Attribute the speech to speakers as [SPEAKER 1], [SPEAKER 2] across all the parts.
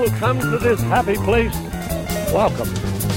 [SPEAKER 1] Welcome to this happy place. Welcome.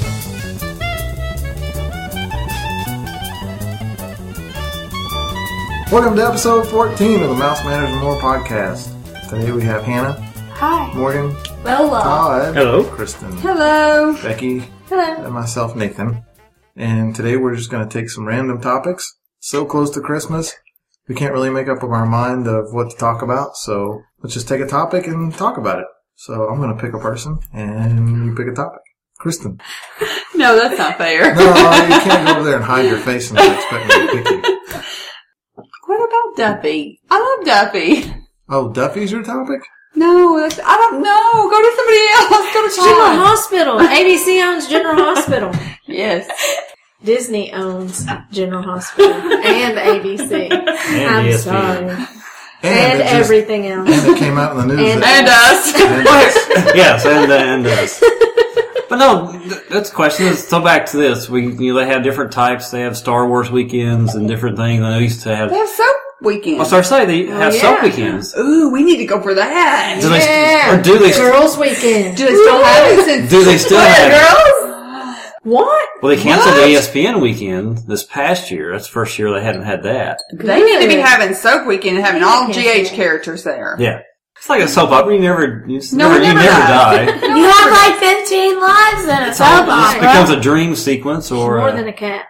[SPEAKER 2] Welcome to episode 14 of the Mouse Manners and More podcast. Today we have Hannah.
[SPEAKER 3] Hi.
[SPEAKER 2] Morgan.
[SPEAKER 3] Lola.
[SPEAKER 2] Todd.
[SPEAKER 1] Hello.
[SPEAKER 2] Kristen.
[SPEAKER 3] Hello.
[SPEAKER 2] Becky.
[SPEAKER 3] Hello.
[SPEAKER 2] And myself, Nathan. And today we're just going to take some random topics. So close to Christmas, we can't really make up our mind of what to talk about. So let's just take a topic and talk about it. So I'm going to pick a person, and you pick a topic. Kristen.
[SPEAKER 3] No, that's not fair.
[SPEAKER 2] No, you can't go over there and hide your face and expect me to pick you.
[SPEAKER 3] What about Duffy? I love Duffy.
[SPEAKER 2] Oh, Duffy's your topic?
[SPEAKER 3] No, I don't know. Go to somebody else. Go to
[SPEAKER 4] General
[SPEAKER 3] Todd.
[SPEAKER 4] Hospital. ABC owns General Hospital.
[SPEAKER 3] Yes.
[SPEAKER 4] Disney owns General Hospital and ABC. I'm
[SPEAKER 1] ESPN.
[SPEAKER 4] sorry.
[SPEAKER 2] it
[SPEAKER 4] And everything else.
[SPEAKER 2] And it came out in the news.
[SPEAKER 4] And
[SPEAKER 3] us.
[SPEAKER 2] And us.
[SPEAKER 1] Yes, and us. But no, that's the question. Let's go back to this. They have different types. They have Star Wars weekends and different things. I know used to have.
[SPEAKER 3] They have soap weekends.
[SPEAKER 1] I was starting to say they have soap weekends.
[SPEAKER 3] Ooh, we need to go for that.
[SPEAKER 1] Do they?
[SPEAKER 4] Girls' weekend.
[SPEAKER 3] Do they still have it since?
[SPEAKER 1] Do they still have?
[SPEAKER 3] Girls?
[SPEAKER 4] What?
[SPEAKER 1] Well, they canceled the ESPN weekend this past year. That's the first year they hadn't had that.
[SPEAKER 3] They need to be having soap weekend and having all GH characters there.
[SPEAKER 1] Yeah, it's like a soap opera. You never
[SPEAKER 3] we
[SPEAKER 1] die.
[SPEAKER 4] You have like 15 lives in a soap
[SPEAKER 1] It just
[SPEAKER 4] opera.
[SPEAKER 1] becomes a dream sequence, or
[SPEAKER 4] More than a cat.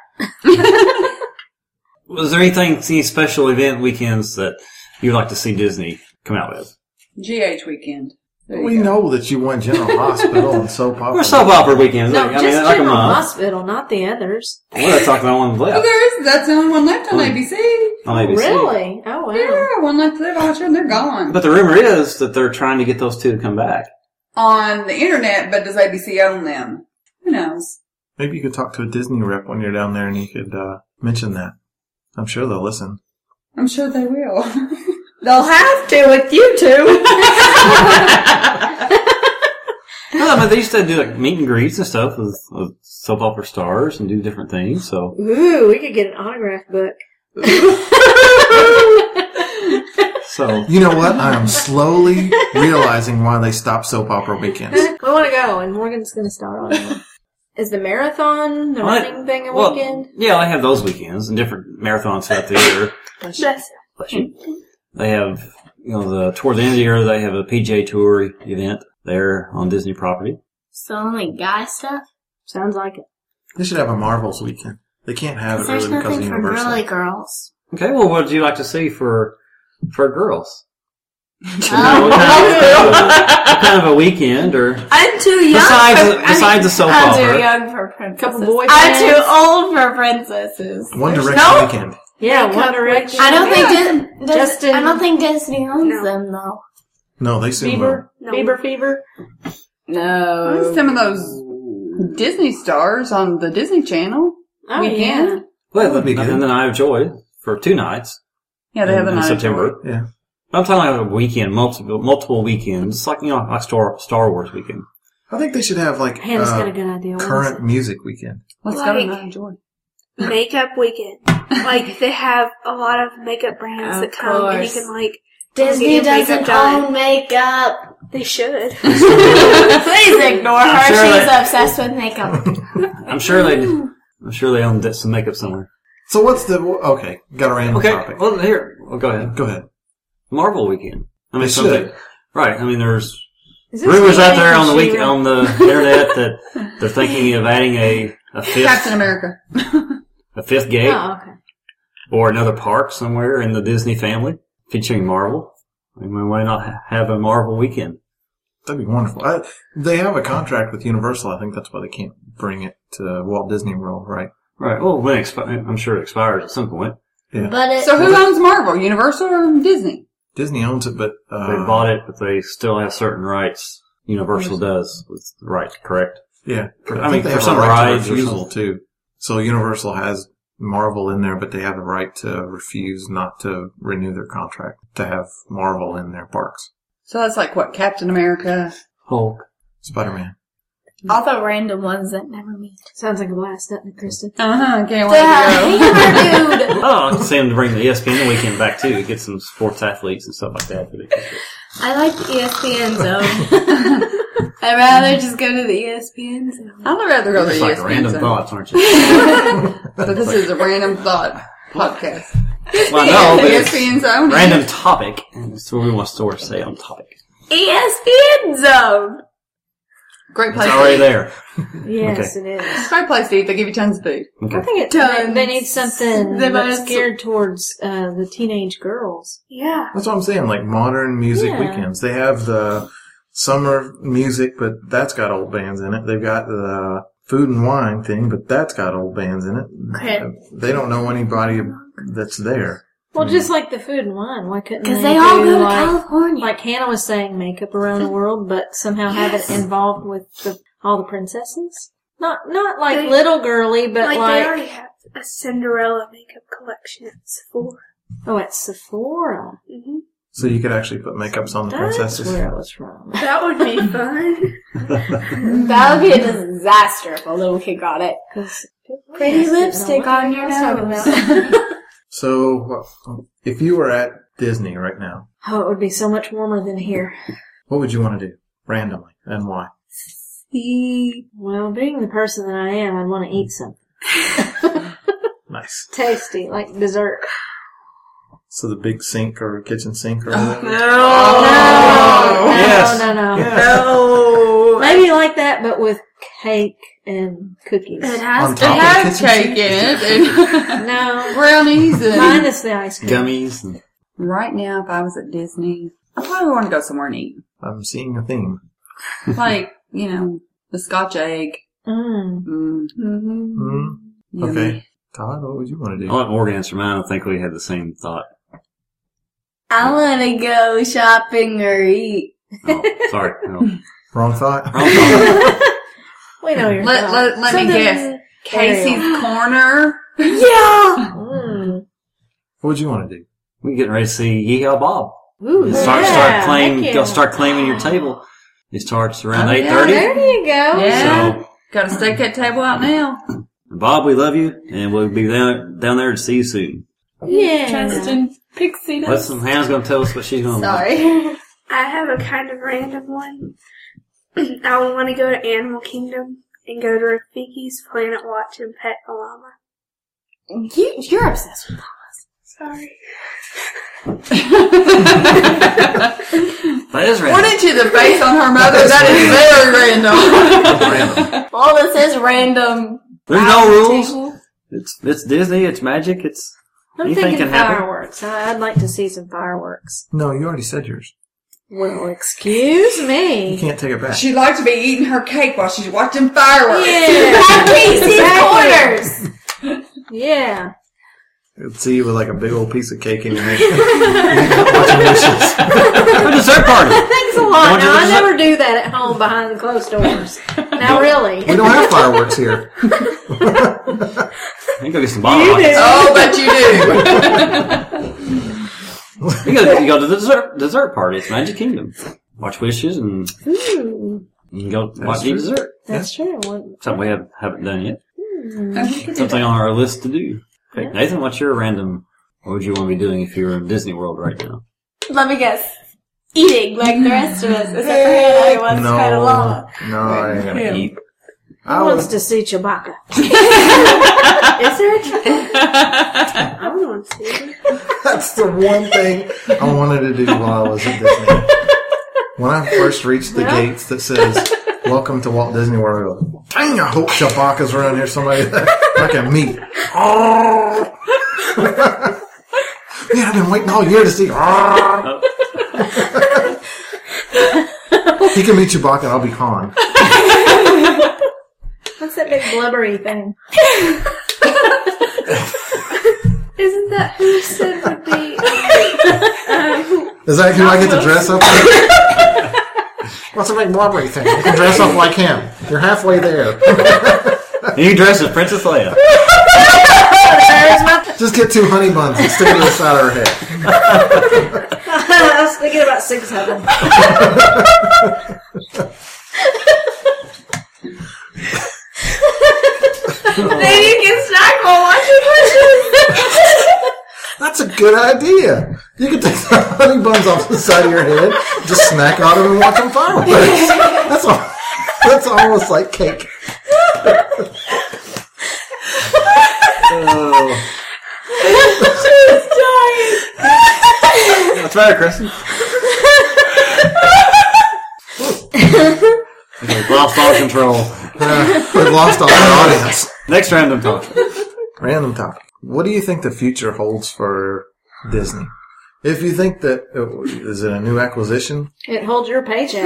[SPEAKER 1] was there any special event weekends that you'd like to see Disney come out with?
[SPEAKER 3] GH weekend.
[SPEAKER 2] We know that you want General Hospital and soap opera.
[SPEAKER 1] Or soap opera weekends.
[SPEAKER 4] No,
[SPEAKER 1] like,
[SPEAKER 4] just
[SPEAKER 1] like a
[SPEAKER 4] General
[SPEAKER 1] month.
[SPEAKER 4] Hospital, not the others.
[SPEAKER 1] We're talking about one left
[SPEAKER 3] That's the only one left on ABC.
[SPEAKER 1] on ABC.
[SPEAKER 4] Really? Oh, wow.
[SPEAKER 3] Yeah, one left to live on, and they're gone.
[SPEAKER 1] But the rumor is that they're trying to get those two to come back.
[SPEAKER 3] On the internet, but does ABC own them? Who knows?
[SPEAKER 2] Maybe you could talk to a Disney rep when you're down there and you could mention that. I'm sure they'll listen.
[SPEAKER 3] I'm sure they will.
[SPEAKER 4] They'll have to with you two.
[SPEAKER 1] No, but they used to do like meet and greets and stuff with soap opera stars and do different things. So
[SPEAKER 4] Ooh, we could get an autograph book.
[SPEAKER 1] So
[SPEAKER 2] You know what? I am slowly realizing why they stopped soap opera weekends.
[SPEAKER 4] We want to go, and Morgan's going to start on it. Is the marathon, the running thing a weekend?
[SPEAKER 1] Yeah, they have those weekends and different marathons throughout the year.
[SPEAKER 4] Bless
[SPEAKER 1] you. They have, toward the end of the year, they have a PGA Tour event there on Disney property.
[SPEAKER 5] So only guy stuff?
[SPEAKER 4] Sounds like it.
[SPEAKER 2] They should have a Marvels weekend. They can't have it
[SPEAKER 5] There's
[SPEAKER 2] really because of
[SPEAKER 5] nothing for
[SPEAKER 2] Universal.
[SPEAKER 5] girly girls.
[SPEAKER 1] Okay, well, what would you like to see for girls?
[SPEAKER 5] Oh.
[SPEAKER 1] What kind of a weekend, or
[SPEAKER 5] I'm too young.
[SPEAKER 1] besides the soap
[SPEAKER 5] I'm
[SPEAKER 1] opera?
[SPEAKER 5] too young for princesses.
[SPEAKER 4] Couple boy
[SPEAKER 5] I'm
[SPEAKER 4] bands.
[SPEAKER 5] too old for princesses.
[SPEAKER 2] One Direction
[SPEAKER 5] No.
[SPEAKER 2] weekend.
[SPEAKER 4] Yeah, One Direction.
[SPEAKER 5] I don't think Disney owns
[SPEAKER 4] No.
[SPEAKER 5] them though.
[SPEAKER 2] No, they soon
[SPEAKER 4] Bieber?
[SPEAKER 2] will.
[SPEAKER 5] No.
[SPEAKER 4] Bieber fever?
[SPEAKER 3] No. Some of those Disney stars on the Disney Channel.
[SPEAKER 4] Oh,
[SPEAKER 3] Weekend.
[SPEAKER 4] yeah.
[SPEAKER 1] Well,
[SPEAKER 2] would be good.
[SPEAKER 1] and the Night of Joy for 2 nights.
[SPEAKER 3] Yeah, they have the
[SPEAKER 1] in
[SPEAKER 3] night
[SPEAKER 1] September.
[SPEAKER 2] Yeah.
[SPEAKER 1] I'm talking about a weekend, multiple weekends. It's like, like Star Wars weekend.
[SPEAKER 2] I think they should have like
[SPEAKER 4] Hannah's got a good idea. What is
[SPEAKER 2] current
[SPEAKER 4] it?
[SPEAKER 2] music weekend.
[SPEAKER 3] Let's go to
[SPEAKER 6] Like-
[SPEAKER 3] Night of Joy.
[SPEAKER 6] Makeup weekend. Like, they have a lot of makeup brands
[SPEAKER 5] Of
[SPEAKER 6] that come and you
[SPEAKER 5] course.
[SPEAKER 6] can, like,
[SPEAKER 5] Disney
[SPEAKER 6] get your makeup
[SPEAKER 5] doesn't
[SPEAKER 6] done.
[SPEAKER 5] own makeup.
[SPEAKER 6] They should.
[SPEAKER 5] Please ignore her.
[SPEAKER 1] sure
[SPEAKER 5] She's
[SPEAKER 1] that-
[SPEAKER 5] obsessed with makeup.
[SPEAKER 1] I'm sure they own some makeup somewhere.
[SPEAKER 2] So what's okay, got a random
[SPEAKER 1] Okay,
[SPEAKER 2] topic.
[SPEAKER 1] well, go ahead.
[SPEAKER 2] Go ahead.
[SPEAKER 1] Marvel weekend. I mean,
[SPEAKER 2] They
[SPEAKER 1] something.
[SPEAKER 2] should.
[SPEAKER 1] Right, I mean, there's
[SPEAKER 4] Is this
[SPEAKER 1] rumors out
[SPEAKER 4] He-Man
[SPEAKER 1] there
[SPEAKER 4] and
[SPEAKER 1] on the
[SPEAKER 4] She-Ra?
[SPEAKER 1] on the internet that they're thinking of adding a
[SPEAKER 3] Captain
[SPEAKER 1] fifth
[SPEAKER 3] America.
[SPEAKER 1] gate
[SPEAKER 4] Oh, okay.
[SPEAKER 1] or another park somewhere in the Disney family featuring Marvel. I mean, why not have a Marvel weekend?
[SPEAKER 2] That'd be wonderful. They have a contract with Universal. I think that's why they can't bring it to Walt Disney World, right?
[SPEAKER 1] Right. Well, I'm sure it expires at some point.
[SPEAKER 2] Yeah.
[SPEAKER 5] But
[SPEAKER 3] So who owns Marvel? Universal or Disney?
[SPEAKER 2] Disney owns it, but
[SPEAKER 1] They bought it, but they still have certain rights. Universal does with the right, correct?
[SPEAKER 2] yeah.
[SPEAKER 1] I mean,
[SPEAKER 2] think they
[SPEAKER 1] for
[SPEAKER 2] have
[SPEAKER 1] some
[SPEAKER 2] a right to
[SPEAKER 1] rides or
[SPEAKER 2] refusal
[SPEAKER 1] something.
[SPEAKER 2] too. So Universal has Marvel in there, but they have the right to refuse not to renew their contract to have Marvel in their parks.
[SPEAKER 3] So that's like what, Captain America?
[SPEAKER 1] Hulk.
[SPEAKER 2] Spider-Man.
[SPEAKER 5] all the random ones that never meet.
[SPEAKER 4] Sounds like a blast, doesn't it, Kristen?
[SPEAKER 3] Can't wait
[SPEAKER 5] The hammer
[SPEAKER 3] to go.
[SPEAKER 5] dude.
[SPEAKER 1] Oh, I can see them to bring the ESPN weekend back too. Get some sports athletes and stuff like that.
[SPEAKER 5] I like the ESPN zone. I'd rather just go to the ESPN zone.
[SPEAKER 3] I'd rather go to the
[SPEAKER 1] It's like
[SPEAKER 3] ESPN
[SPEAKER 1] random
[SPEAKER 3] zone.
[SPEAKER 1] thoughts, aren't you?
[SPEAKER 3] But this is a random thought podcast.
[SPEAKER 1] Well, no,
[SPEAKER 3] The
[SPEAKER 1] but it's
[SPEAKER 3] ESPN zone.
[SPEAKER 1] random topic. And that's what we want to say on topic.
[SPEAKER 5] ESPN zone.
[SPEAKER 3] Great place.
[SPEAKER 1] It's already there.
[SPEAKER 4] Yes, it is.
[SPEAKER 3] Great place to eat. They give you tons of food.
[SPEAKER 4] I
[SPEAKER 1] Okay.
[SPEAKER 4] think they need something
[SPEAKER 5] They
[SPEAKER 4] that's
[SPEAKER 5] might-
[SPEAKER 4] geared towards the teenage girls.
[SPEAKER 5] Yeah.
[SPEAKER 2] That's what I'm saying, like modern music
[SPEAKER 4] Yeah.
[SPEAKER 2] weekends. They have the summer music, but that's got old bands in it. They've got the food and wine thing, but that's got old bands in it.
[SPEAKER 5] Okay.
[SPEAKER 2] They don't know anybody that's there.
[SPEAKER 4] Well, just like the food and wine, why couldn't
[SPEAKER 5] Because
[SPEAKER 4] they
[SPEAKER 5] they all
[SPEAKER 4] do
[SPEAKER 5] go to
[SPEAKER 4] like,
[SPEAKER 5] California.
[SPEAKER 4] like Hannah was saying, Makeup Around the World, but somehow have it involved with all the princesses? Not like
[SPEAKER 6] They-
[SPEAKER 4] little girly, but
[SPEAKER 6] Like,
[SPEAKER 4] like
[SPEAKER 6] they already have a Cinderella makeup collection at Sephora.
[SPEAKER 4] oh, at Sephora.
[SPEAKER 6] Mm-hmm.
[SPEAKER 2] So you could actually put makeups on the
[SPEAKER 4] That's
[SPEAKER 2] princesses.
[SPEAKER 4] where it was from.
[SPEAKER 6] That would be fun.
[SPEAKER 5] That would be a disaster if a little kid got it.
[SPEAKER 4] 'Cause
[SPEAKER 5] Pretty
[SPEAKER 4] Yes,
[SPEAKER 5] lipstick
[SPEAKER 4] I
[SPEAKER 5] on
[SPEAKER 4] know
[SPEAKER 5] your
[SPEAKER 4] what I was
[SPEAKER 5] nose.
[SPEAKER 4] talking about.
[SPEAKER 2] So if you were at Disney right now,
[SPEAKER 4] Oh, it would be so much warmer than here.
[SPEAKER 2] what would you want to do randomly and why?
[SPEAKER 4] Well, being the person that I am, I'd want to eat something
[SPEAKER 2] Nice.
[SPEAKER 4] tasty, like dessert.
[SPEAKER 2] So the big sink or kitchen sink or
[SPEAKER 4] No,
[SPEAKER 2] whatever?
[SPEAKER 1] Yes.
[SPEAKER 4] no.
[SPEAKER 3] No.
[SPEAKER 4] Maybe like that, but with cake and cookies.
[SPEAKER 6] It has
[SPEAKER 2] On
[SPEAKER 6] to
[SPEAKER 2] top
[SPEAKER 3] It
[SPEAKER 2] of
[SPEAKER 6] have.
[SPEAKER 2] the
[SPEAKER 3] has
[SPEAKER 2] kitchen
[SPEAKER 3] cake in it. And
[SPEAKER 4] No,
[SPEAKER 3] brownies and
[SPEAKER 4] minus the ice cream.
[SPEAKER 1] Gummies. And
[SPEAKER 3] Right now, if I was at Disney, I probably want to go somewhere and eat.
[SPEAKER 2] I'm seeing a theme.
[SPEAKER 3] Like, the Scotch egg.
[SPEAKER 4] Mm.
[SPEAKER 2] Mm.
[SPEAKER 3] Yummy.
[SPEAKER 2] Okay. Todd, what would you want to
[SPEAKER 1] I
[SPEAKER 2] do?
[SPEAKER 1] want Morgan to answer mine. I think we had the same thought.
[SPEAKER 5] I want to go shopping or eat.
[SPEAKER 1] Oh, sorry. No.
[SPEAKER 2] Wrong thought?
[SPEAKER 1] Wrong thought.
[SPEAKER 4] We know your
[SPEAKER 3] Let
[SPEAKER 4] thought.
[SPEAKER 3] me
[SPEAKER 4] Something
[SPEAKER 3] guess. Casey's Corner.
[SPEAKER 5] Yeah.
[SPEAKER 4] Mm.
[SPEAKER 2] What would you want to do?
[SPEAKER 1] We're getting ready to see Yeehaw Bob.
[SPEAKER 4] Ooh,
[SPEAKER 1] Start
[SPEAKER 4] yeah,
[SPEAKER 1] claiming.
[SPEAKER 4] heck
[SPEAKER 1] Go
[SPEAKER 4] yeah.
[SPEAKER 1] start claiming your table. It starts around
[SPEAKER 3] Oh, yeah.
[SPEAKER 1] 8:30.
[SPEAKER 4] There you go.
[SPEAKER 3] Yeah.
[SPEAKER 1] So,
[SPEAKER 3] Got to stake that table out now.
[SPEAKER 1] Bob, we love you, and we'll be down there to see you soon.
[SPEAKER 4] Yeah.
[SPEAKER 6] Justin Pixie dust.
[SPEAKER 1] Hannah's going to tell us what she's going to do.
[SPEAKER 5] Sorry.
[SPEAKER 6] I have a kind of random one. I want to go to Animal Kingdom and go to Rafiki's Planet Watch and pet a llama.
[SPEAKER 5] You're obsessed with
[SPEAKER 6] Sorry.
[SPEAKER 1] That is
[SPEAKER 3] One
[SPEAKER 1] random.
[SPEAKER 3] inch of the face on her mother. That is very random.
[SPEAKER 2] Random.
[SPEAKER 5] all this is random.
[SPEAKER 1] There's no rules.
[SPEAKER 5] Table.
[SPEAKER 1] It's Disney. It's magic. It's
[SPEAKER 4] I'm
[SPEAKER 1] anything
[SPEAKER 4] thinking
[SPEAKER 1] can happen.
[SPEAKER 4] fireworks. I'd like to see some fireworks.
[SPEAKER 2] No, you already said yours.
[SPEAKER 4] Well, excuse
[SPEAKER 2] You
[SPEAKER 4] me.
[SPEAKER 2] can't take it back.
[SPEAKER 3] She likes to be eating her cake while she's watching fireworks.
[SPEAKER 4] Yeah.
[SPEAKER 5] Casey's Corners.
[SPEAKER 4] Yeah.
[SPEAKER 2] I'd see you with like a big old piece of cake in your hand. Watching Wishes.
[SPEAKER 1] A dessert party.
[SPEAKER 4] Thanks a lot.
[SPEAKER 1] Don't you
[SPEAKER 4] Now, I
[SPEAKER 1] just-
[SPEAKER 4] never do that at home behind closed doors. Now, really.
[SPEAKER 2] We don't have fireworks here.
[SPEAKER 1] You can go get some bottle rockets.
[SPEAKER 3] Oh, but you do.
[SPEAKER 1] You go to the dessert party. It's Magic Kingdom. Watch Wishes and
[SPEAKER 4] Ooh,
[SPEAKER 1] you can go watch
[SPEAKER 2] true.
[SPEAKER 1] the dessert.
[SPEAKER 4] that's true. Well,
[SPEAKER 1] Something we haven't done yet.
[SPEAKER 3] We can do
[SPEAKER 1] Something
[SPEAKER 3] that.
[SPEAKER 1] on our list to do. Okay,
[SPEAKER 4] Yeah.
[SPEAKER 1] Nathan, what's your random? What would you want to be doing if you were in Disney World right now?
[SPEAKER 5] Let me guess. Eating like the rest of us. Except for Hannah, who wants kind of llama.
[SPEAKER 2] No, I ain't gonna eat.
[SPEAKER 4] who
[SPEAKER 2] I
[SPEAKER 4] wants
[SPEAKER 2] was,
[SPEAKER 4] to see Chewbacca?
[SPEAKER 5] Is there a
[SPEAKER 6] I don't want to see it.
[SPEAKER 2] that's the one thing I wanted to do while I was at Disney. When I first reached the gates that says, "Welcome to Walt Disney World," I go, dang, I hope Chewbacca's around here, somebody that I can meet. Oh. Yeah, I've been waiting all year to see. Oh. He can be Chewbacca and I'll be Han.
[SPEAKER 4] What's that big blubbery thing?
[SPEAKER 6] Isn't that who you said would be?
[SPEAKER 2] Is that who I get to dress up like? What's a big blubbery thing? You can dress up like him. You're halfway there.
[SPEAKER 1] You dress as Princess Leia.
[SPEAKER 2] Just get 2 honey buns and stick it to the side of her head.
[SPEAKER 4] I was thinking about 6 of them.
[SPEAKER 5] Then you can snack while watching Wishes.
[SPEAKER 2] That's a good idea. You can take the honey buns off the side of your head, just snack on them and watch them fireworks. That's almost like cake.
[SPEAKER 1] Oh. What's the matter, Kristen? We've lost all control.
[SPEAKER 2] We've lost all our audience.
[SPEAKER 1] Next random topic.
[SPEAKER 2] Random topic. What do you think the future holds for Disney? If you think that, is it a new acquisition?
[SPEAKER 4] It holds your paycheck.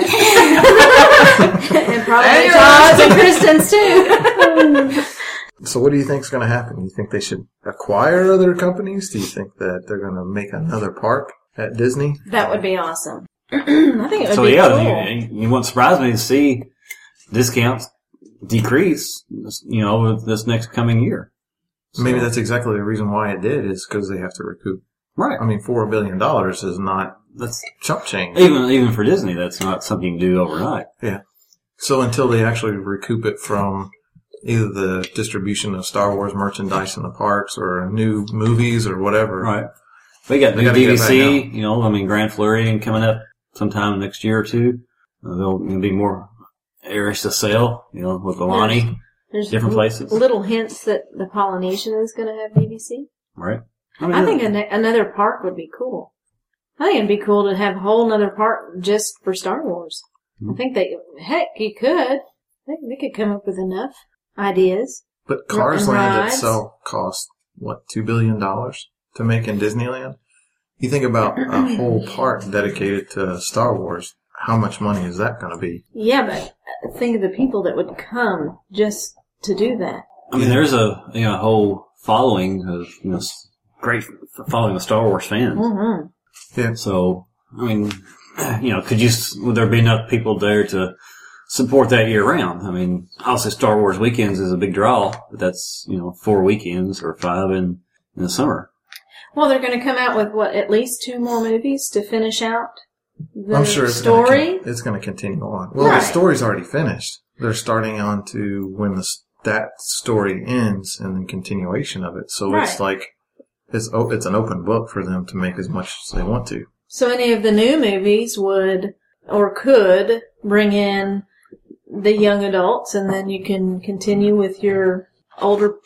[SPEAKER 4] And probably Todd's and Kristen's too.
[SPEAKER 2] So what do you think is going to happen? Do you think they should acquire other companies? Do you think that they're going to make another park at Disney?
[SPEAKER 4] That would be awesome. I think it would
[SPEAKER 1] So
[SPEAKER 4] be
[SPEAKER 1] yeah,
[SPEAKER 4] cool.
[SPEAKER 1] you won't surprise me to see discounts decrease, over this next coming year. So,
[SPEAKER 2] Maybe that's exactly the reason why it did, is because they have to recoup.
[SPEAKER 1] right.
[SPEAKER 2] I mean, $4 billion is not
[SPEAKER 1] That's
[SPEAKER 2] chump change.
[SPEAKER 1] even for Disney. That's not something you can do overnight.
[SPEAKER 2] Yeah. So until they actually recoup it from either the distribution of Star Wars merchandise in the parks or new movies or whatever.
[SPEAKER 1] Right. We got
[SPEAKER 2] They
[SPEAKER 1] new
[SPEAKER 2] gotta get it back
[SPEAKER 1] DVC. Grand Floridian coming up sometime next year or two. There'll be more areas to sell. With Alani,
[SPEAKER 4] There's
[SPEAKER 1] different places.
[SPEAKER 4] little hints that the Polynesian is going to have BBC.
[SPEAKER 1] Right.
[SPEAKER 4] I think another park would be cool. I think it'd be cool to have a whole other park just for Star Wars.
[SPEAKER 1] Mm-hmm.
[SPEAKER 4] I think you could. They could come up with enough ideas.
[SPEAKER 2] But Cars Land
[SPEAKER 4] rides.
[SPEAKER 2] itself cost, $2 billion to make in Disneyland? You think about a whole park dedicated to Star Wars. How much money is that going to be?
[SPEAKER 4] Yeah, but think of the people that would come just to do that.
[SPEAKER 1] I mean, there's a whole following of great following of Star Wars fans.
[SPEAKER 4] Mm-hmm.
[SPEAKER 2] Yeah.
[SPEAKER 1] So I mean, would there be enough people there to support that year round? I mean, obviously Star Wars weekends is a big draw, but that's 4 weekends or 5 in the summer.
[SPEAKER 4] Well, they're going to come out with at least 2 more movies to finish out the
[SPEAKER 2] I'm sure
[SPEAKER 4] story.
[SPEAKER 2] it's going to continue on. Well,
[SPEAKER 4] Right.
[SPEAKER 2] the story's already finished. They're starting on to when that story ends and then continuation of it. So it's
[SPEAKER 4] Right.
[SPEAKER 2] like it's an open book for them to make as much as they want to.
[SPEAKER 4] So any of the new movies would or could bring in the young adults, and then you can continue with your older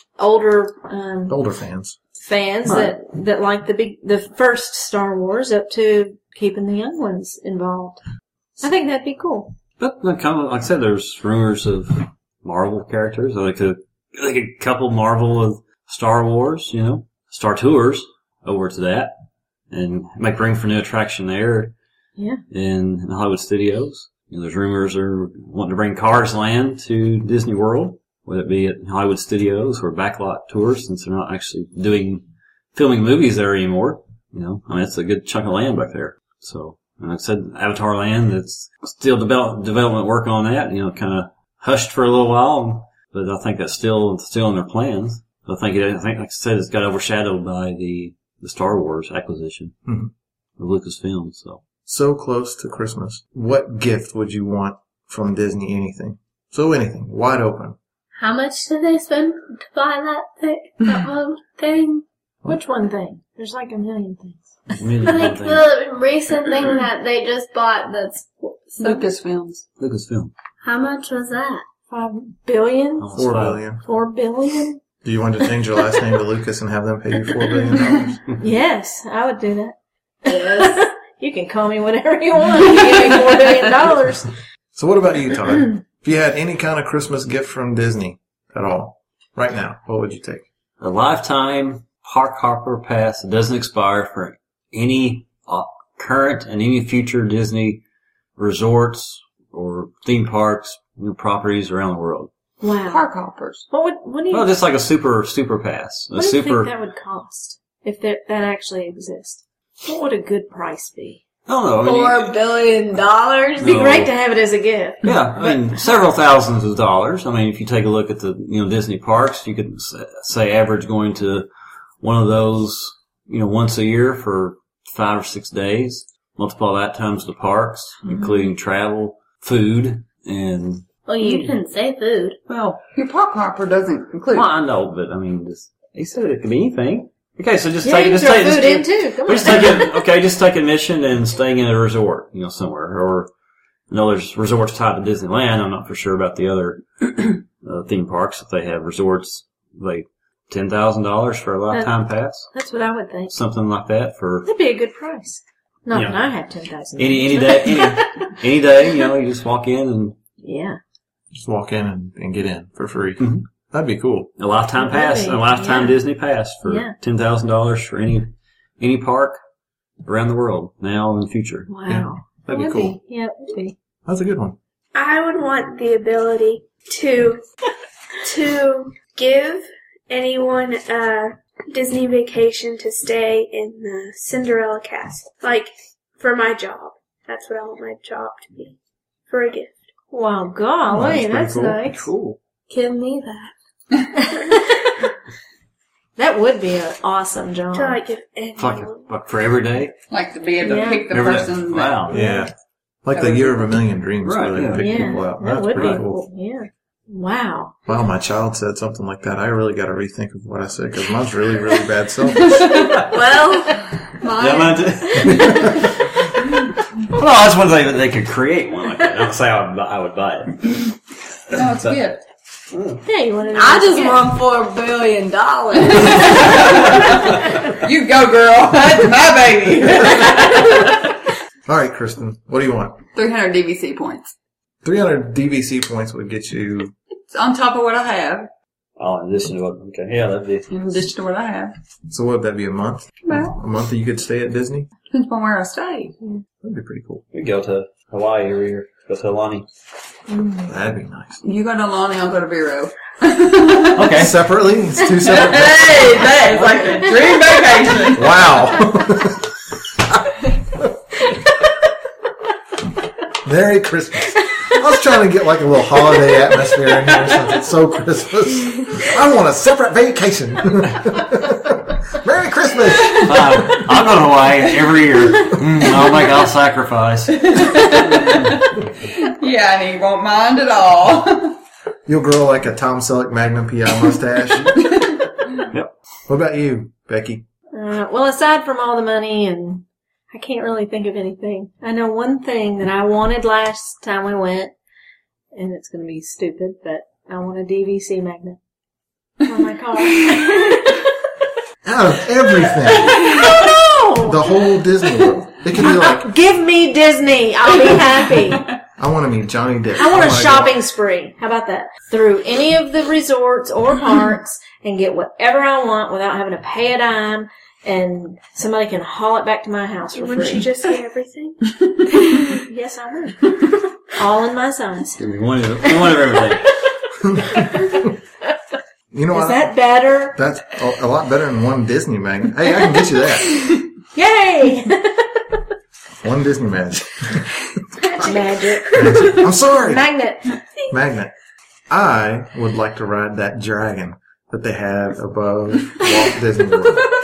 [SPEAKER 2] Older fans.
[SPEAKER 4] fans
[SPEAKER 1] Right.
[SPEAKER 4] that like the first Star Wars, up to keeping the young ones involved. I think that'd be cool.
[SPEAKER 1] But kind of like I said, there's rumors of Marvel characters. So they could couple Marvel with Star Wars, Star Tours over to that, and make room for new attraction there.
[SPEAKER 4] Yeah.
[SPEAKER 1] In Hollywood Studios. There's rumors they're wanting to bring Cars Land to Disney World, whether it be at Hollywood Studios or backlot tours, since they're not actually filming movies there anymore. It's a good chunk of land back there. So, like I said, Avatar Land, it's still development work on that, kind of hushed for a little while, but I think that's still in their plans. I think, like I said, it's got overshadowed by the Star Wars acquisition of Lucasfilm,
[SPEAKER 2] So close to Christmas. What gift would you want from Disney? Anything. So anything. Wide open.
[SPEAKER 5] How much did they spend to buy that one thing?
[SPEAKER 4] Which one thing? There's like a million things.
[SPEAKER 5] Like the recent thing that they just bought that's
[SPEAKER 3] Lucasfilms.
[SPEAKER 1] Lucasfilm.
[SPEAKER 5] How much was that?
[SPEAKER 4] $5 billion?
[SPEAKER 1] Oh,
[SPEAKER 2] $4 billion.
[SPEAKER 4] $4 billion?
[SPEAKER 2] Do you want to change your last name to Lucas and have them pay you $4 billion?
[SPEAKER 4] Yes, I would do that. Yes. You can call me whatever you want. You give me $4 billion.
[SPEAKER 2] So what about you, Todd? If you had any kind of Christmas gift from Disney at all, right now, what would you take?
[SPEAKER 1] A lifetime park hopper pass that doesn't expire for any current and any future Disney resorts or theme parks, properties around the world.
[SPEAKER 4] Wow.
[SPEAKER 3] Park hoppers.
[SPEAKER 4] What do you
[SPEAKER 1] Well, just like a super pass.
[SPEAKER 4] What do you think that would cost if that actually exists? What would a good price be?
[SPEAKER 1] I don't know.
[SPEAKER 5] $4 billion?
[SPEAKER 4] It'd be great to have it as a gift.
[SPEAKER 1] Yeah, I mean, several thousands of dollars. I mean, if you take a look at the, Disney parks, you could say average going to one of those, once a year for 5 or 6 days. Multiply that times the parks, including travel, food, and...
[SPEAKER 5] Well, you didn't say food.
[SPEAKER 1] Well,
[SPEAKER 3] Your park hopper doesn't include.
[SPEAKER 1] I know, but I mean, he said it could be anything. Okay, so just
[SPEAKER 4] Yeah,
[SPEAKER 1] take
[SPEAKER 4] you
[SPEAKER 1] just
[SPEAKER 4] can
[SPEAKER 1] take
[SPEAKER 4] throw food in
[SPEAKER 1] just,
[SPEAKER 4] too. Come
[SPEAKER 1] just
[SPEAKER 4] on.
[SPEAKER 1] just take admission and staying in a resort, somewhere. Or there's resorts tied to Disneyland. I'm not for sure about the other theme parks. If they have resorts, like $10,000 for a lifetime pass,
[SPEAKER 4] That's what I would think.
[SPEAKER 1] something like that for
[SPEAKER 4] That'd be a good price. Not
[SPEAKER 1] Yeah.
[SPEAKER 4] that I have 10,000.
[SPEAKER 1] any day, any day. You just walk in and
[SPEAKER 4] Yeah.
[SPEAKER 2] Just walk in and get in for free.
[SPEAKER 1] Mhm.
[SPEAKER 2] That'd be cool.
[SPEAKER 1] a lifetime pass,
[SPEAKER 4] Really?
[SPEAKER 1] a lifetime
[SPEAKER 4] Yeah.
[SPEAKER 1] Disney pass for
[SPEAKER 4] Yeah.
[SPEAKER 1] $10,000 for any park around the world now and in the future.
[SPEAKER 4] Wow.
[SPEAKER 2] Yeah, that'd be
[SPEAKER 4] Would
[SPEAKER 2] cool.
[SPEAKER 4] Yeah, it would be.
[SPEAKER 2] That's a good one.
[SPEAKER 6] I would want the ability to give anyone a Disney vacation to stay in the Cinderella castle. Like, for my job. That's what I want my job to be. For a gift.
[SPEAKER 4] Wow, golly,
[SPEAKER 2] that's
[SPEAKER 4] that's
[SPEAKER 2] pretty cool.
[SPEAKER 4] nice.
[SPEAKER 1] Cool.
[SPEAKER 6] Give me that.
[SPEAKER 4] That would be an awesome job.
[SPEAKER 6] To like give
[SPEAKER 1] It's like,
[SPEAKER 6] anyone.
[SPEAKER 1] like for every day.
[SPEAKER 3] Like to be able to
[SPEAKER 4] Yeah.
[SPEAKER 3] pick the
[SPEAKER 1] Every day.
[SPEAKER 3] person.
[SPEAKER 1] Wow.
[SPEAKER 2] Yeah. Like
[SPEAKER 3] That
[SPEAKER 2] the
[SPEAKER 3] would
[SPEAKER 2] Year
[SPEAKER 3] be
[SPEAKER 2] of a Million Dreams
[SPEAKER 1] Right,
[SPEAKER 2] where they
[SPEAKER 1] yeah.
[SPEAKER 2] pick
[SPEAKER 4] Yeah,
[SPEAKER 2] people out.
[SPEAKER 4] that
[SPEAKER 2] That's
[SPEAKER 4] would
[SPEAKER 2] pretty
[SPEAKER 4] be
[SPEAKER 2] cool.
[SPEAKER 4] cool. Yeah. Wow.
[SPEAKER 2] Wow, my child said something like that. I really got to rethink of what I said because mine's really, really bad selfish.
[SPEAKER 6] Well,
[SPEAKER 1] Yeah, mine too. Well, no, that's one thing that they could create one like that. I don't say I would buy it.
[SPEAKER 3] No, it's a gift.
[SPEAKER 4] Yeah, you wanted to
[SPEAKER 5] I just won $4 billion.
[SPEAKER 3] You go, girl. That's my baby.
[SPEAKER 2] All right, Kristen, what do you want?
[SPEAKER 3] 300 DVC points.
[SPEAKER 2] 300 DVC points would get you.
[SPEAKER 3] It's on top of what I have.
[SPEAKER 1] Oh, in addition to what? Okay, yeah, that'd be.
[SPEAKER 3] In addition to what I have.
[SPEAKER 2] So what would that be, a month?
[SPEAKER 3] Well,
[SPEAKER 2] A month that you could stay at Disney?
[SPEAKER 3] depends on where I stay.
[SPEAKER 2] That'd be pretty cool.
[SPEAKER 1] We go to Hawaii every year. Go to Alani.
[SPEAKER 2] That'd be nice.
[SPEAKER 3] You go to Lonnie, I'll go to Vero.
[SPEAKER 1] Okay.
[SPEAKER 2] Separately? It's two separate.
[SPEAKER 3] Hey, that is like a dream vacation.
[SPEAKER 2] Wow. Merry Christmas. I was trying to get like a little holiday atmosphere in here since it's so Christmas. I want a separate vacation. Merry Christmas.
[SPEAKER 1] I'll go to Hawaii every year. I'll sacrifice.
[SPEAKER 3] Yeah, and he won't mind at all.
[SPEAKER 2] You'll grow like a Tom Selleck Magnum P.I. mustache.
[SPEAKER 1] Yep.
[SPEAKER 2] What about you, Becky?
[SPEAKER 4] Well, aside from all the money, and I can't really think of anything. I know one thing that I wanted last time we went, and it's going to be stupid, but I want a DVC magnet on my car.
[SPEAKER 2] Out of everything,
[SPEAKER 4] I don't know!
[SPEAKER 2] the whole Disney World. It could be like,
[SPEAKER 4] Give me Disney. I'll be happy.
[SPEAKER 2] I want to meet Johnny Depp.
[SPEAKER 4] I want a
[SPEAKER 2] wanna
[SPEAKER 4] shopping spree. How about that? Through any of the resorts or parks and get whatever I want without having to pay a dime, and somebody can haul it back to my house for
[SPEAKER 6] wouldn't
[SPEAKER 4] free.
[SPEAKER 6] you just say everything?
[SPEAKER 4] Yes, I would. All in my size.
[SPEAKER 1] Give me one of everything.
[SPEAKER 2] You know
[SPEAKER 4] Is
[SPEAKER 2] what?
[SPEAKER 4] that better?
[SPEAKER 2] That's a lot better than one Disney magnet. Hey, I can get you that.
[SPEAKER 4] Yay!
[SPEAKER 2] One Disney magic.
[SPEAKER 4] Magic.
[SPEAKER 2] I'm sorry.
[SPEAKER 4] Magnet.
[SPEAKER 2] Magnet. I would like to ride that dragon that they have above Walt Disney World.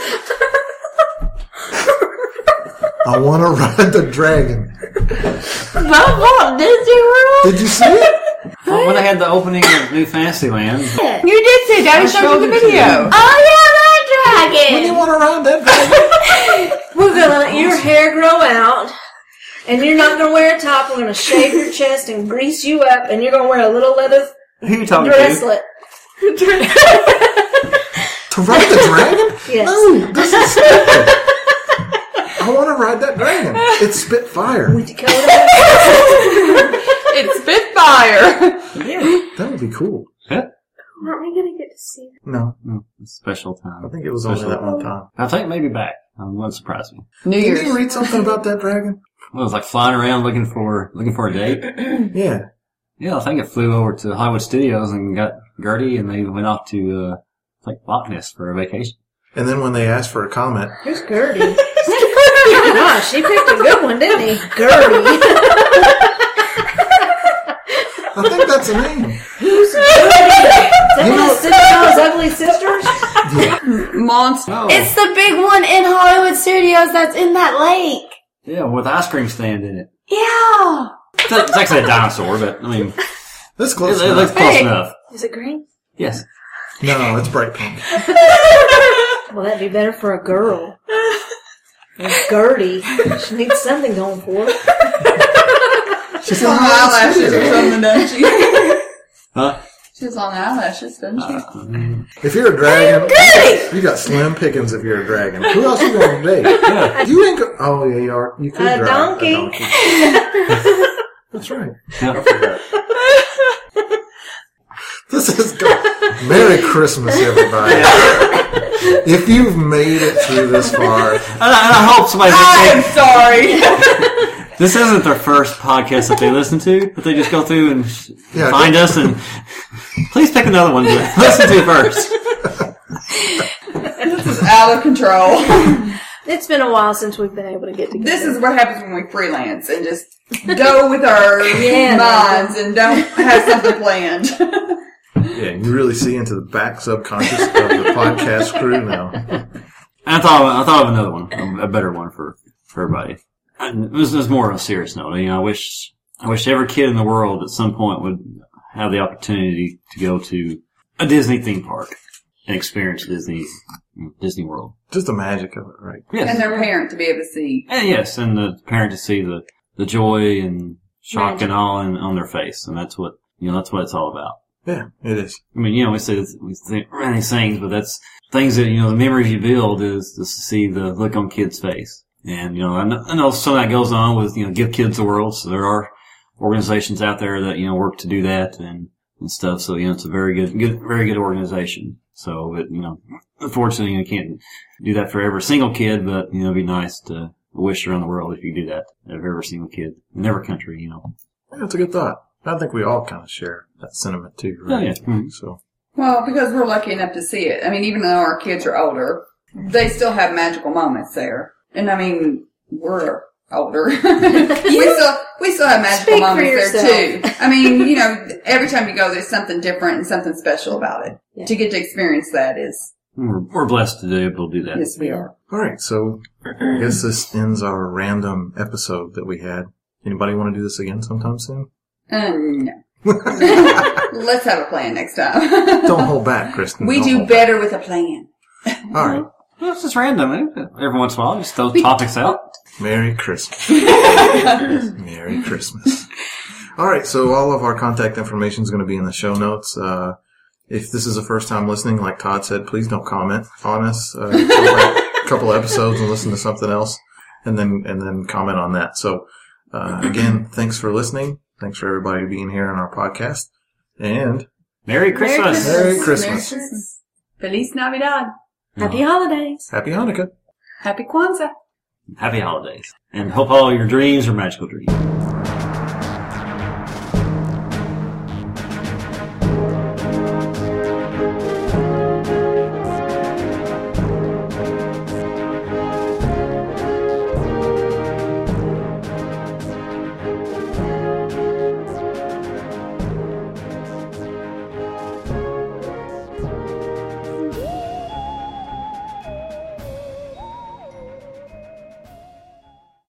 [SPEAKER 2] I want to ride the dragon.
[SPEAKER 4] Walt Disney World?
[SPEAKER 2] Did you see it?
[SPEAKER 1] Well, when they had the opening of New Fantasyland,
[SPEAKER 3] You did say Daddy showed you the video.
[SPEAKER 4] Oh yeah, that
[SPEAKER 2] When you
[SPEAKER 4] dragon!
[SPEAKER 2] want to ride that dragon?
[SPEAKER 4] We're gonna let your hair grow out, and you're not gonna wear a top. We're gonna shave your chest and grease you up, and you're gonna wear a little leather
[SPEAKER 1] who are you talking to?
[SPEAKER 4] bracelet.
[SPEAKER 2] To ride the dragon?
[SPEAKER 4] Yes.
[SPEAKER 2] No, this is stupid. I want to ride that dragon. It's Spitfire.
[SPEAKER 3] It's Spitfire.
[SPEAKER 2] That would be cool.
[SPEAKER 6] Aren't we gonna get to see that?
[SPEAKER 2] No,
[SPEAKER 1] It's a special
[SPEAKER 2] I
[SPEAKER 1] time.
[SPEAKER 2] think it was only that one time.
[SPEAKER 1] I think maybe back. Wouldn't surprise me.
[SPEAKER 3] New
[SPEAKER 2] Did
[SPEAKER 3] Year's.
[SPEAKER 2] you read something about that dragon?
[SPEAKER 1] Well, it was like flying around looking for a date.
[SPEAKER 2] Yeah.
[SPEAKER 1] Yeah, I think it flew over to Hollywood Studios and got Gertie, and they went off to like Loch Ness for a vacation.
[SPEAKER 2] And then when they asked for a comment,
[SPEAKER 4] Who's Gertie? Gosh, she picked a good one, didn't he? Gertie.
[SPEAKER 2] I think that's a name.
[SPEAKER 4] Who's Gertie? Is that one of Cinderella's ugly sisters?
[SPEAKER 3] Monster.
[SPEAKER 1] Oh,
[SPEAKER 5] It's the big one in Hollywood Studios that's in that lake.
[SPEAKER 1] yeah, with ice cream stand in it.
[SPEAKER 5] Yeah.
[SPEAKER 1] It's actually a dinosaur, but I mean,
[SPEAKER 2] That's
[SPEAKER 1] it
[SPEAKER 2] close
[SPEAKER 1] looks
[SPEAKER 2] enough.
[SPEAKER 1] close enough.
[SPEAKER 4] Is it green?
[SPEAKER 1] Yes.
[SPEAKER 2] No, it's bright pink.
[SPEAKER 4] Well, that'd be better for a girl. And Gertie. She needs something going for her.
[SPEAKER 3] She's on eyelashes or something, doesn't she?
[SPEAKER 1] Huh?
[SPEAKER 3] She's on eyelashes, doesn't she?
[SPEAKER 2] If you're a dragon, you got slim pickings if you're a dragon. Who else you going to date?
[SPEAKER 1] Yeah.
[SPEAKER 2] You ain't oh, yeah, you are. You could drive
[SPEAKER 4] donkey.
[SPEAKER 2] a donkey. That's right.
[SPEAKER 1] Yeah.
[SPEAKER 2] I forgot. This is good. Merry Christmas, everybody. If you've made it through this far.
[SPEAKER 1] And I hope somebody...
[SPEAKER 3] I'm sorry.
[SPEAKER 1] This isn't their first podcast that they listen to, but they just go through and find us and please pick another one to listen to first.
[SPEAKER 3] This is out of control.
[SPEAKER 4] It's been a while since we've been able to get together.
[SPEAKER 3] This is what happens when we freelance and just go with our minds and don't have something planned.
[SPEAKER 2] Yeah, you really see into the back subconscious of the podcast crew now.
[SPEAKER 1] I thought of another one, a better one for everybody. And this is more on a serious note. You know, I wish every kid in the world at some point would have the opportunity to go to a Disney theme park and experience Disney World.
[SPEAKER 2] Just the magic of it, right?
[SPEAKER 1] Yes.
[SPEAKER 3] And their parent to be able to see.
[SPEAKER 1] And yes, and the parent to see the joy and shock
[SPEAKER 4] Magic.
[SPEAKER 1] and awe on their face, and that's what it's all about.
[SPEAKER 2] Yeah, it is.
[SPEAKER 1] I mean, we say many things, but that's things that the memories you build is to see the look on kids' face. And I know some of that goes on with Give Kids the World. So there are organizations out there that work to do that and stuff. So it's a very good organization. So but unfortunately you can't do that for every single kid, but it'd be nice to wish around the world if you do that of every single kid in every country.
[SPEAKER 2] Yeah, that's a good thought. I think we all kind of share that sentiment too, right?
[SPEAKER 1] Oh, yeah. Mm-hmm.
[SPEAKER 2] So.
[SPEAKER 3] Well, because we're lucky enough to see it. I mean, even though our kids are older, they still have magical moments there. And I mean, we're older. we still have magical moments there too. I mean, every time you go, there's something different and something special about it. Yeah. To get to experience that is.
[SPEAKER 1] We're blessed to be able to do that.
[SPEAKER 3] Yes, we are.
[SPEAKER 2] All right, so I guess this ends our random episode that we had. Anybody want to do this again sometime soon?
[SPEAKER 3] No. Let's have a plan next time.
[SPEAKER 2] Don't hold back, Kristen.
[SPEAKER 3] We do better with a plan.
[SPEAKER 2] All right.
[SPEAKER 1] Well, it's just random. Every once in a while, just throw topics out.
[SPEAKER 2] Merry Christmas. Merry Christmas. All right, so all of our contact information is going to be in the show notes. If this is the first time listening, like Todd said, please don't comment on us. Go back a couple episodes and listen to something else, and then comment on that. So again, thanks for listening. Thanks for everybody being here on our podcast. And
[SPEAKER 1] Merry Christmas.
[SPEAKER 2] Merry Christmas.
[SPEAKER 3] Merry Christmas. Feliz Navidad.
[SPEAKER 4] Happy holidays.
[SPEAKER 2] Happy Hanukkah.
[SPEAKER 3] Happy Kwanzaa.
[SPEAKER 1] Happy holidays. And hope all your dreams are magical dreams.